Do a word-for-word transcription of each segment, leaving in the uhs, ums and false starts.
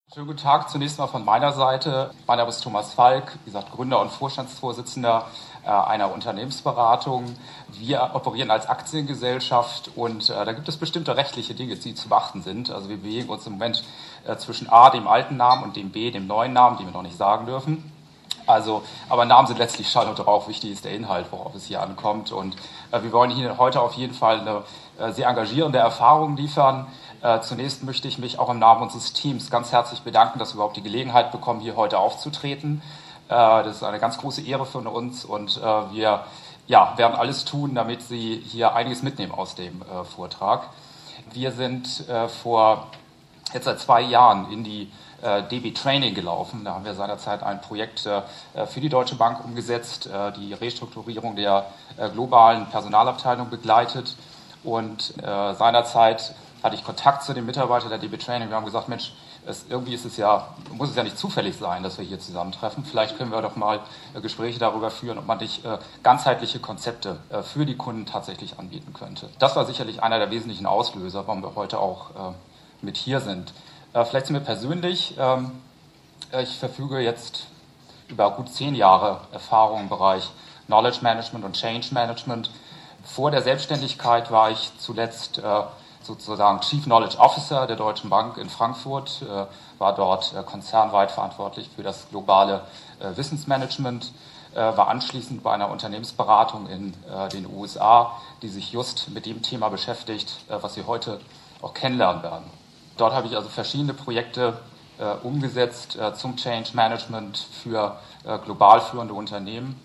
Schönen guten Tag zunächst mal von meiner Seite. Mein Name ist Thomas Falk, wie gesagt Gründer und Vorstandsvorsitzender äh, einer Unternehmensberatung. Wir operieren als Aktiengesellschaft und äh, da gibt es bestimmte rechtliche Dinge, die zu beachten sind. Also wir bewegen uns im Moment äh, zwischen A, dem alten Namen, und dem B, dem neuen Namen, den wir noch nicht sagen dürfen. Also, aber Namen sind letztlich Schall und Rauch. Wichtig ist der Inhalt, worauf es hier ankommt. Und äh, wir wollen Ihnen heute auf jeden Fall eine äh, sehr engagierende Erfahrung liefern. Äh, zunächst möchte ich mich auch im Namen unseres Teams ganz herzlich bedanken, dass wir überhaupt die Gelegenheit bekommen, hier heute aufzutreten. Äh, das ist eine ganz große Ehre für uns und äh, wir ja, werden alles tun, damit Sie hier einiges mitnehmen aus dem äh, Vortrag. Wir sind äh, vor jetzt seit zwei Jahren in die äh, D B Training gelaufen. Da haben wir seinerzeit ein Projekt äh, für die Deutsche Bank umgesetzt, äh, die Restrukturierung der äh, globalen Personalabteilung begleitet. Und äh, seinerzeit hatte ich Kontakt zu den Mitarbeitern der D B Training. Wir haben gesagt, Mensch, es, irgendwie ist es ja, muss es ja nicht zufällig sein, dass wir hier zusammentreffen. Vielleicht können wir doch mal äh, Gespräche darüber führen, ob man nicht äh, ganzheitliche Konzepte äh, für die Kunden tatsächlich anbieten könnte. Das war sicherlich einer der wesentlichen Auslöser, warum wir heute auch äh, mit hier sind. Äh, vielleicht zu mir persönlich. Ähm, ich verfüge jetzt über gut zehn Jahre Erfahrung im Bereich Knowledge Management und Change Management. Vor der Selbstständigkeit war ich zuletzt äh, sozusagen Chief Knowledge Officer der Deutschen Bank in Frankfurt, äh, war dort äh, konzernweit verantwortlich für das globale äh, Wissensmanagement, äh, war anschließend bei einer Unternehmensberatung in äh, den U S A, die sich just mit dem Thema beschäftigt, äh, was Sie heute auch kennenlernen werden. Dort habe ich also verschiedene Projekte äh, umgesetzt äh, zum Change Management für äh, global führende Unternehmen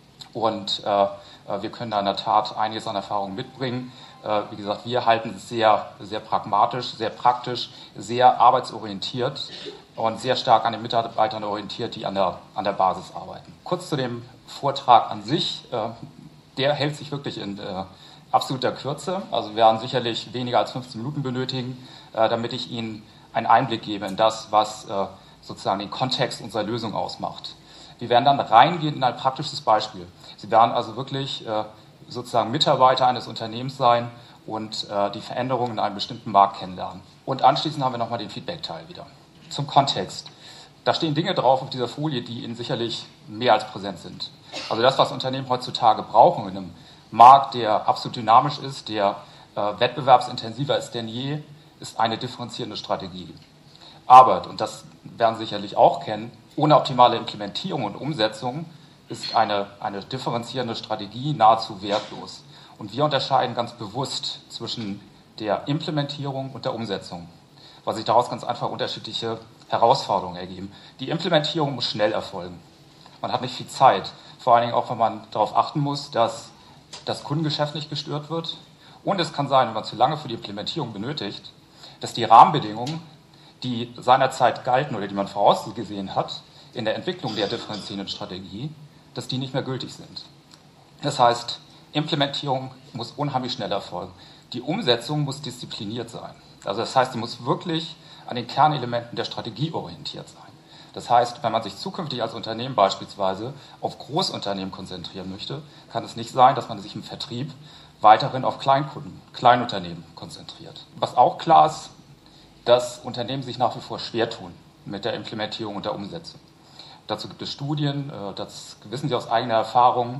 und äh, wir können da in der Tat einiges an Erfahrung mitbringen. Äh, wie gesagt, wir halten es sehr, sehr pragmatisch, sehr praktisch, sehr arbeitsorientiert und sehr stark an den Mitarbeitern orientiert, die an der, an der Basis arbeiten. Kurz zu dem Vortrag an sich. Äh, der hält sich wirklich in äh, absoluter Kürze. Also wir werden sicherlich weniger als fünfzehn Minuten benötigen, äh, damit ich Ihnen einen Einblick gebe in das, was äh, sozusagen den Kontext unserer Lösung ausmacht. Wir werden dann reingehen in ein praktisches Beispiel. Sie werden also wirklich äh, sozusagen Mitarbeiter eines Unternehmens sein und äh, die Veränderungen in einem bestimmten Markt kennenlernen. Und anschließend haben wir nochmal den Feedback-Teil wieder. Zum Kontext. Da stehen Dinge drauf auf dieser Folie, die Ihnen sicherlich mehr als präsent sind. Also das, was Unternehmen heutzutage brauchen in einem Markt, der absolut dynamisch ist, der äh, wettbewerbsintensiver ist denn je, ist eine differenzierende Strategie. Arbeit, und das werden Sie sicherlich auch kennen, ohne optimale Implementierung und Umsetzung ist eine, eine differenzierende Strategie nahezu wertlos. Und wir unterscheiden ganz bewusst zwischen der Implementierung und der Umsetzung, weil sich daraus ganz einfach unterschiedliche Herausforderungen ergeben. Die Implementierung muss schnell erfolgen. Man hat nicht viel Zeit, vor allen Dingen auch, wenn man darauf achten muss, dass das Kundengeschäft nicht gestört wird. Und es kann sein, wenn man zu lange für die Implementierung benötigt, dass die Rahmenbedingungen, die seinerzeit galten oder die man vorausgesehen hat, in der Entwicklung der differenzierenden Strategie, dass die nicht mehr gültig sind. Das heißt, Implementierung muss unheimlich schnell erfolgen. Die Umsetzung muss diszipliniert sein. Also das heißt, sie muss wirklich an den Kernelementen der Strategie orientiert sein. Das heißt, wenn man sich zukünftig als Unternehmen beispielsweise auf Großunternehmen konzentrieren möchte, kann es nicht sein, dass man sich im Vertrieb weiterhin auf Kleinkunden, Kleinunternehmen konzentriert. Was auch klar ist, dass Unternehmen sich nach wie vor schwer tun mit der Implementierung und der Umsetzung. Dazu gibt es Studien, das wissen Sie aus eigener Erfahrung.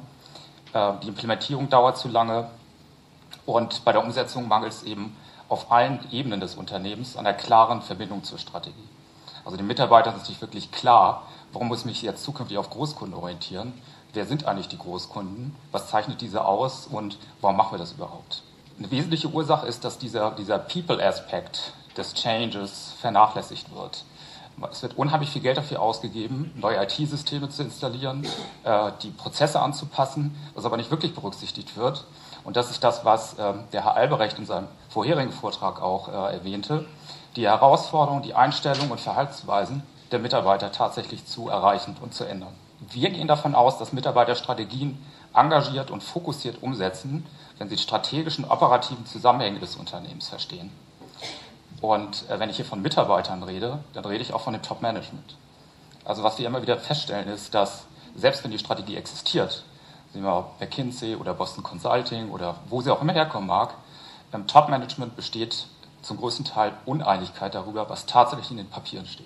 Die Implementierung dauert zu lange und bei der Umsetzung mangelt es eben auf allen Ebenen des Unternehmens an einer klaren Verbindung zur Strategie. Also den Mitarbeitern ist nicht wirklich klar, warum muss ich mich jetzt zukünftig auf Großkunden orientieren? Wer sind eigentlich die Großkunden? Was zeichnet diese aus und warum machen wir das überhaupt? Eine wesentliche Ursache ist, dass dieser, dieser People-Aspekt des Changes vernachlässigt wird. Es wird unheimlich viel Geld dafür ausgegeben, neue I T-Systeme zu installieren, äh, die Prozesse anzupassen, was aber nicht wirklich berücksichtigt wird. Und das ist das, was äh, der Herr Albrecht in seinem vorherigen Vortrag auch äh, erwähnte, die Herausforderung, die Einstellung und Verhaltensweisen der Mitarbeiter tatsächlich zu erreichen und zu ändern. Wir gehen davon aus, dass Mitarbeiter Strategien engagiert und fokussiert umsetzen, wenn sie die strategischen, operativen Zusammenhänge des Unternehmens verstehen. Und äh, wenn ich hier von Mitarbeitern rede, dann rede ich auch von dem Top-Management. Also was wir immer wieder feststellen ist, dass selbst wenn die Strategie existiert, sehen wir McKinsey oder Boston Consulting oder wo sie auch immer herkommen mag, im Top-Management besteht zum größten Teil Uneinigkeit darüber, was tatsächlich in den Papieren steht.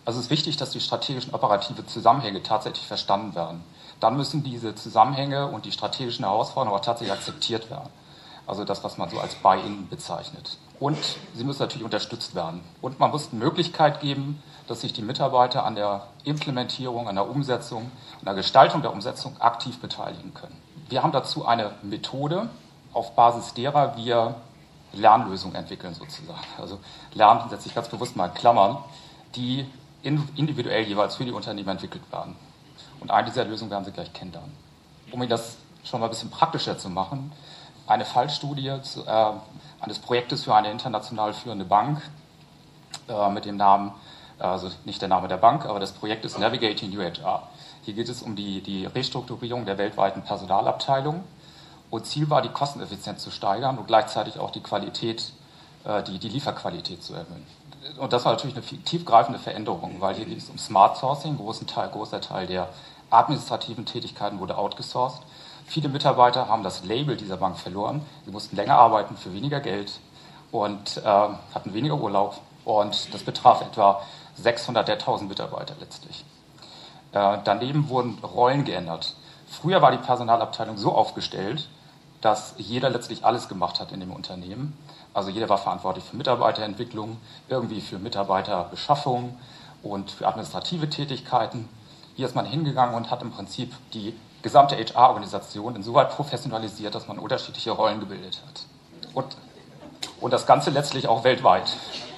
Also es ist wichtig, dass die strategischen operative Zusammenhänge tatsächlich verstanden werden. Dann müssen diese Zusammenhänge und die strategischen Herausforderungen auch tatsächlich akzeptiert werden. Also das, was man so als Buy-in bezeichnet. Und sie müssen natürlich unterstützt werden. Und man muss eine Möglichkeit geben, dass sich die Mitarbeiter an der Implementierung, an der Umsetzung, an der Gestaltung der Umsetzung aktiv beteiligen können. Wir haben dazu eine Methode, auf Basis derer wir Lernlösungen entwickeln sozusagen. Also Lernen setze ich ganz bewusst mal in Klammern, die individuell jeweils für die Unternehmen entwickelt werden. Und eine dieser Lösungen werden Sie gleich kennenlernen. Um Ihnen das schon mal ein bisschen praktischer zu machen, eine Fallstudie zu, äh, eines Projektes für eine international führende Bank äh, mit dem Namen, also nicht der Name der Bank, aber das Projekt ist Navigating U H R. Hier geht es um die, die Restrukturierung der weltweiten Personalabteilung. Und Ziel war, die Kosteneffizienz zu steigern und gleichzeitig auch die Qualität, äh, die, die Lieferqualität zu erhöhen. Und das war natürlich eine tiefgreifende Veränderung, weil hier ging es um Smart Sourcing, großen Teil, großer Teil der administrativen Tätigkeiten wurde outgesourced. Viele Mitarbeiter haben das Label dieser Bank verloren. Sie mussten länger arbeiten für weniger Geld und äh, hatten weniger Urlaub. Und das betraf etwa sechshundert der tausend Mitarbeiter letztlich. Äh, daneben wurden Rollen geändert. Früher war die Personalabteilung so aufgestellt, dass jeder letztlich alles gemacht hat in dem Unternehmen. Also jeder war verantwortlich für Mitarbeiterentwicklung, irgendwie für Mitarbeiterbeschaffung und für administrative Tätigkeiten. Hier ist man hingegangen und hat im Prinzip die gesamte H R-Organisation insoweit professionalisiert, dass man unterschiedliche Rollen gebildet hat. Und, und das Ganze letztlich auch weltweit.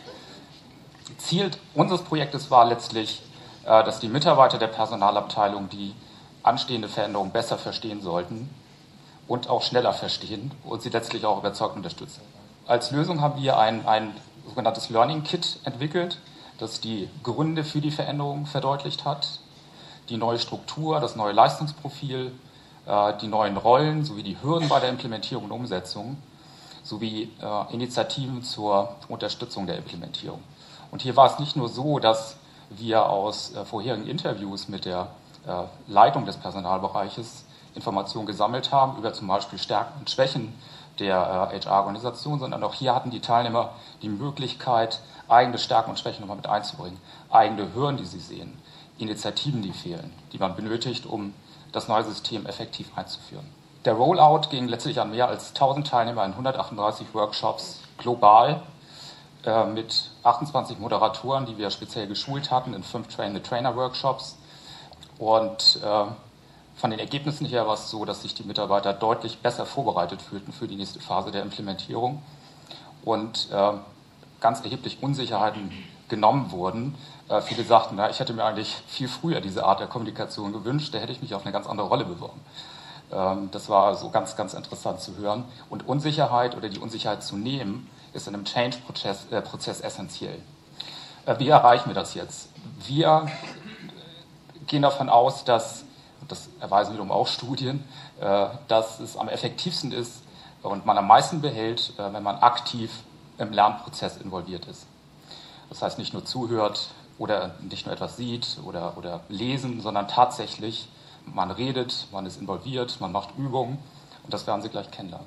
Ziel unseres Projektes war letztlich, äh, dass die Mitarbeiter der Personalabteilung die anstehende Veränderung besser verstehen sollten und auch schneller verstehen und sie letztlich auch überzeugt unterstützen. Als Lösung haben wir ein, ein sogenanntes Learning Kit entwickelt, das die Gründe für die Veränderung verdeutlicht hat, die neue Struktur, das neue Leistungsprofil, äh, die neuen Rollen sowie die Hürden bei der Implementierung und Umsetzung sowie äh, Initiativen zur Unterstützung der Implementierung. Und hier war es nicht nur so, dass wir aus äh, vorherigen Interviews mit der äh, Leitung des Personalbereiches Informationen gesammelt haben über zum Beispiel Stärken und Schwächen der äh, H R-Organisation, sondern auch hier hatten die Teilnehmer die Möglichkeit, eigene Stärken und Schwächen nochmal mit einzubringen, eigene Hürden, die sie sehen, Initiativen, die fehlen, die man benötigt, um das neue System effektiv einzuführen. Der Rollout ging letztlich an mehr als tausend Teilnehmer in hundertachtunddreißig Workshops global äh, mit achtundzwanzig Moderatoren, die wir speziell geschult hatten in fünf Train-the-Trainer-Workshops. Und äh, von den Ergebnissen her war es so, dass sich die Mitarbeiter deutlich besser vorbereitet fühlten für die nächste Phase der Implementierung und äh, ganz erheblich Unsicherheiten genommen wurden. Äh, viele sagten, na, ich hätte mir eigentlich viel früher diese Art der Kommunikation gewünscht, da hätte ich mich auf eine ganz andere Rolle beworben. Ähm, das war so ganz, ganz interessant zu hören. Und Unsicherheit oder die Unsicherheit zu nehmen, ist in einem Change-Prozess äh, Prozess essentiell. Äh, wie erreichen wir das jetzt? Wir gehen davon aus, dass, das erweisen wiederum auch Studien, äh, dass es am effektivsten ist und man am meisten behält, äh, wenn man aktiv im Lernprozess involviert ist. Das heißt, nicht nur zuhört oder nicht nur etwas sieht oder, oder lesen, sondern tatsächlich man redet, man ist involviert, man macht Übungen und das werden Sie gleich kennenlernen.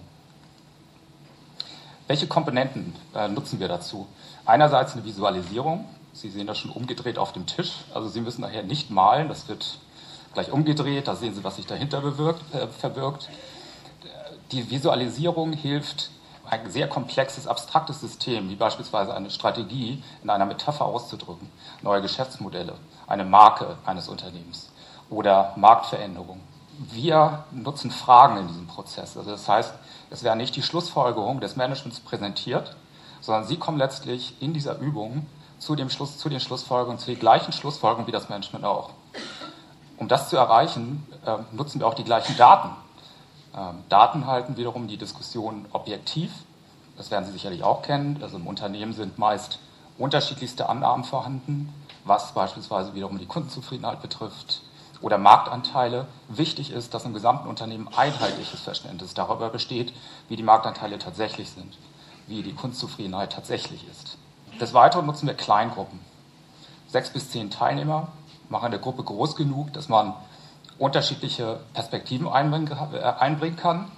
Welche Komponenten äh, nutzen wir dazu? Einerseits eine Visualisierung. Sie sehen das schon umgedreht auf dem Tisch. Also Sie müssen nachher nicht malen, das wird gleich umgedreht. Da sehen Sie, was sich dahinter bewirkt, äh, verbirgt. Die Visualisierung hilft, ein sehr komplexes, abstraktes System, wie beispielsweise eine Strategie, in einer Metapher auszudrücken. Neue Geschäftsmodelle, eine Marke eines Unternehmens oder Marktveränderung. Wir nutzen Fragen in diesem Prozess. Also das heißt, es werden nicht die Schlussfolgerungen des Managements präsentiert, sondern Sie kommen letztlich in dieser Übung zu, dem Schluss, zu den Schlussfolgerungen, zu den gleichen Schlussfolgerungen wie das Management auch. Um das zu erreichen, äh, nutzen wir auch die gleichen Daten. Ähm, Daten halten wiederum die Diskussion objektiv. Das werden Sie sicherlich auch kennen. Also im Unternehmen sind meist unterschiedlichste Annahmen vorhanden, was beispielsweise wiederum die Kundenzufriedenheit betrifft oder Marktanteile. Wichtig ist, dass im gesamten Unternehmen einheitliches Verständnis darüber besteht, wie die Marktanteile tatsächlich sind, wie die Kundenzufriedenheit tatsächlich ist. Des Weiteren nutzen wir Kleingruppen. Sechs bis zehn Teilnehmer machen eine Gruppe groß genug, dass man unterschiedliche Perspektiven einbringen kann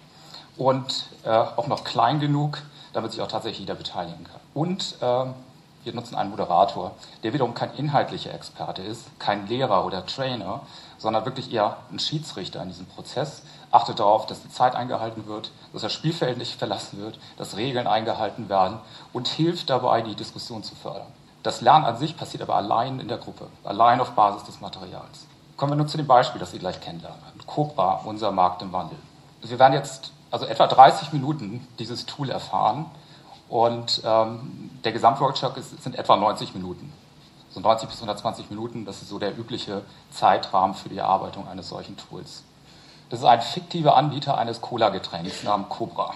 und äh, auch noch klein genug, damit sich auch tatsächlich jeder beteiligen kann. Und äh, Wir nutzen einen Moderator, der wiederum kein inhaltlicher Experte ist, kein Lehrer oder Trainer, sondern wirklich eher ein Schiedsrichter in diesem Prozess, achtet darauf, dass die Zeit eingehalten wird, dass das Spielfeld nicht verlassen wird, dass Regeln eingehalten werden und hilft dabei, die Diskussion zu fördern. Das Lernen an sich passiert aber allein in der Gruppe, allein auf Basis des Materials. Kommen wir nun zu dem Beispiel, das Sie gleich kennenlernen. Cobra, unser Markt im Wandel. Wir werden jetzt also etwa dreißig Minuten dieses Tool erfahren und ähm, der Gesamtworkshop ist, sind etwa neunzig Minuten. So neunzig bis hundertzwanzig Minuten, das ist so der übliche Zeitrahmen für die Erarbeitung eines solchen Tools. Das ist ein fiktiver Anbieter eines Cola-Getränks namens Cobra.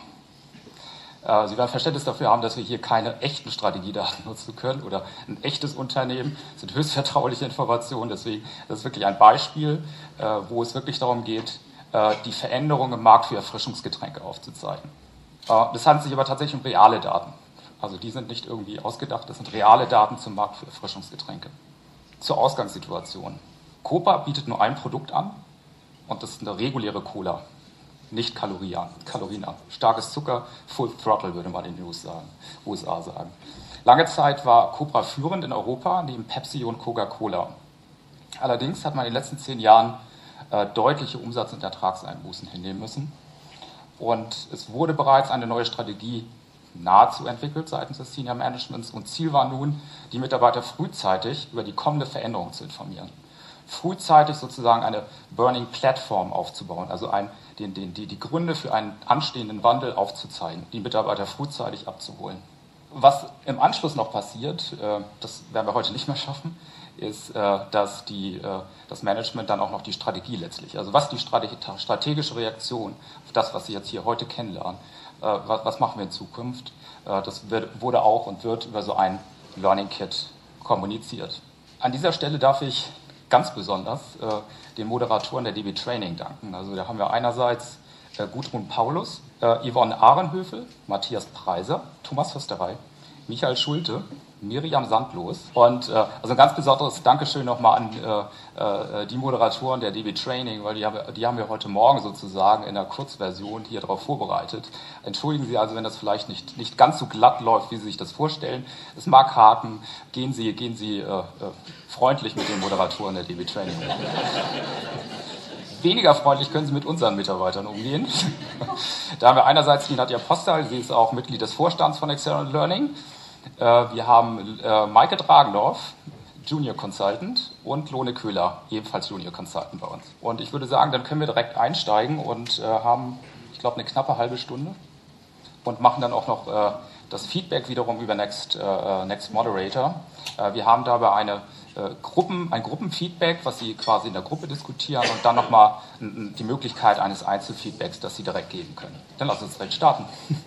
Äh, Sie werden Verständnis dafür haben, dass wir hier keine echten Strategiedaten nutzen können oder ein echtes Unternehmen. Das sind höchst vertrauliche Informationen, deswegen das ist wirklich ein Beispiel, äh, wo es wirklich darum geht, äh, die Veränderungen im Markt für Erfrischungsgetränke aufzuzeigen. Äh, das handelt sich aber tatsächlich um reale Daten. Also die sind nicht irgendwie ausgedacht, das sind reale Daten zum Markt für Erfrischungsgetränke. Zur Ausgangssituation. Cobra bietet nur ein Produkt an und das ist eine reguläre Cola, nicht kalorienarm. kalorienarm. Starkes Zucker, Full Throttle würde man in den U S A sagen. Lange Zeit war Cobra führend in Europa, neben Pepsi und Coca-Cola. Allerdings hat man in den letzten zehn Jahren äh, deutliche Umsatz- und Ertragseinbußen hinnehmen müssen. Und es wurde bereits eine neue Strategie nahezu entwickelt seitens des Senior Managements und Ziel war nun, die Mitarbeiter frühzeitig über die kommende Veränderung zu informieren. Frühzeitig sozusagen eine Burning Platform aufzubauen, also ein, den, den, die, die Gründe für einen anstehenden Wandel aufzuzeigen, die Mitarbeiter frühzeitig abzuholen. Was im Anschluss noch passiert, äh, das werden wir heute nicht mehr schaffen, ist, äh, dass die, äh, das Management dann auch noch die Strategie letztlich, also was die Strate- strategische Reaktion auf das, was Sie jetzt hier heute kennenlernen, äh, was, was machen wir in Zukunft, äh, das wird, wurde auch und wird über so ein Learning Kit kommuniziert. An dieser Stelle darf ich ganz besonders äh, den Moderatoren der D B Training danken. Also da haben wir einerseits äh, Gudrun Paulus, äh, Yvonne Ahrenhöfel, Matthias Preiser, Thomas Försterei, Michael Schulte, Miriam Sandlos und äh, also ein ganz besonderes Dankeschön nochmal an äh, äh, die Moderatoren der D B Training, weil die haben, die haben wir heute Morgen sozusagen in der Kurzversion hier darauf vorbereitet. Entschuldigen Sie also, wenn das vielleicht nicht, nicht ganz so glatt läuft, wie Sie sich das vorstellen. Es mag haken, gehen Sie, gehen Sie äh, äh, freundlich mit den Moderatoren der D B Training um. Weniger freundlich können Sie mit unseren Mitarbeitern umgehen. Da haben wir einerseits die Nadja Postal, sie ist auch Mitglied des Vorstands von External Learning. Wir haben Maike Dragendorf, Junior Consultant, und Lone Köhler, ebenfalls Junior Consultant bei uns. Und ich würde sagen, dann können wir direkt einsteigen und haben, ich glaube, eine knappe halbe Stunde und machen dann auch noch das Feedback wiederum über Next, Next Moderator. Wir haben dabei eine Gruppen, ein Gruppenfeedback, was Sie quasi in der Gruppe diskutieren und dann nochmal die Möglichkeit eines Einzelfeedbacks, das Sie direkt geben können. Dann lassen Sie uns direkt starten.